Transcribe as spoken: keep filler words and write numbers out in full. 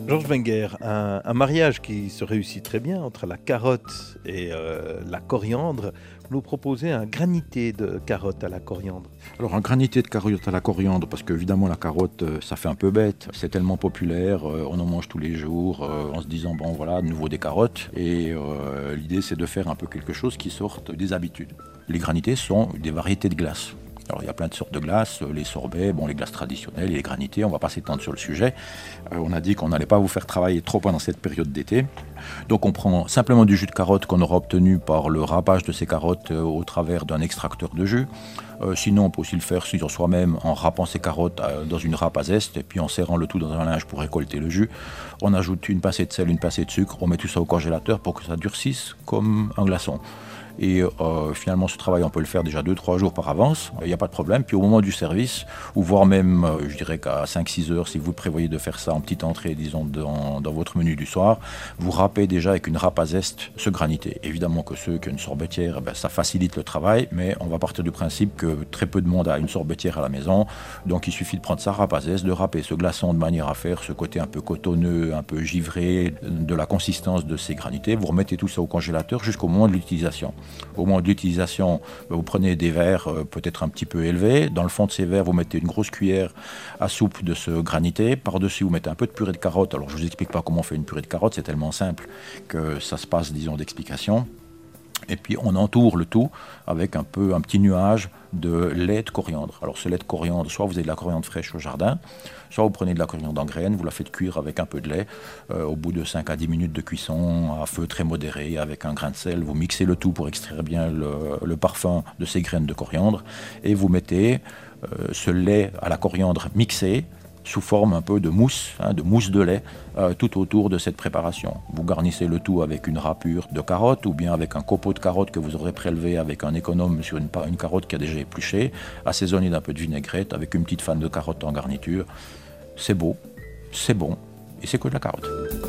Georges Wenger, un, un mariage qui se réussit très bien entre la carotte et euh, la coriandre. Vous nous proposez un granité de carotte à la coriandre. Alors un granité de carotte à la coriandre, parce qu'évidemment la carotte, euh, ça fait un peu bête. C'est tellement populaire, euh, on en mange tous les jours, euh, en se disant, bon voilà, de nouveau des carottes. Et euh, l'idée, c'est de faire un peu quelque chose qui sorte des habitudes. Les granités sont des variétés de glace. Alors il y a plein de sortes de glaces, les sorbets, bon, les glaces traditionnelles et les granités, on ne va pas s'étendre sur le sujet. Euh, on a dit qu'on n'allait pas vous faire travailler trop pendant cette période d'été. Donc on prend simplement du jus de carotte qu'on aura obtenu par le râpage de ces carottes euh, au travers d'un extracteur de jus. Euh, sinon on peut aussi le faire sur soi-même en râpant ses carottes euh, dans une râpe à zeste et puis en serrant le tout dans un linge pour récolter le jus. On ajoute une pincée de sel, une pincée de sucre, on met tout ça au congélateur pour que ça durcisse comme un glaçon. Et euh, finalement, ce travail, on peut le faire déjà deux trois jours par avance, il n'y a pas de problème. Puis au moment du service, ou voire même, euh, je dirais qu'à cinq six heures, si vous prévoyez de faire ça en petite entrée, disons, dans, dans votre menu du soir, vous râpez déjà avec une râpe à zeste ce granité. Évidemment que ceux qui ont une sorbetière, ben, ça facilite le travail, mais on va partir du principe que très peu de monde a une sorbetière à la maison. Donc il suffit de prendre sa râpe à zeste, de râper ce glaçon de manière à faire ce côté un peu cotonneux, un peu givré, de la consistance de ces granités. Vous remettez tout ça au congélateur jusqu'au moment de l'utilisation. Au moment de l'utilisation, vous prenez des verres euh, peut-être un petit peu élevés. Dans le fond de ces verres, vous mettez une grosse cuillère à soupe de ce granité. Par-dessus, vous mettez un peu de purée de carotte. Alors, je ne vous explique pas comment on fait une purée de carotte, c'est tellement simple que ça se passe, disons, d'explication. Et puis on entoure le tout avec un peu un petit nuage de lait de coriandre. Alors ce lait de coriandre, soit vous avez de la coriandre fraîche au jardin, soit vous prenez de la coriandre en graines, vous la faites cuire avec un peu de lait. Euh, au bout de cinq à dix minutes de cuisson, à feu très modéré, avec un grain de sel, vous mixez le tout pour extraire bien le, le parfum de ces graines de coriandre. Et vous mettez euh, ce lait à la coriandre mixé sous forme un peu de mousse, hein, de mousse de lait, euh, tout autour de cette préparation. Vous garnissez le tout avec une râpure de carotte ou bien avec un copeau de carotte que vous aurez prélevé avec un économe sur une, une carotte qui a déjà épluché, assaisonné d'un peu de vinaigrette avec une petite fan de carotte en garniture. C'est beau, c'est bon et c'est que de la carotte.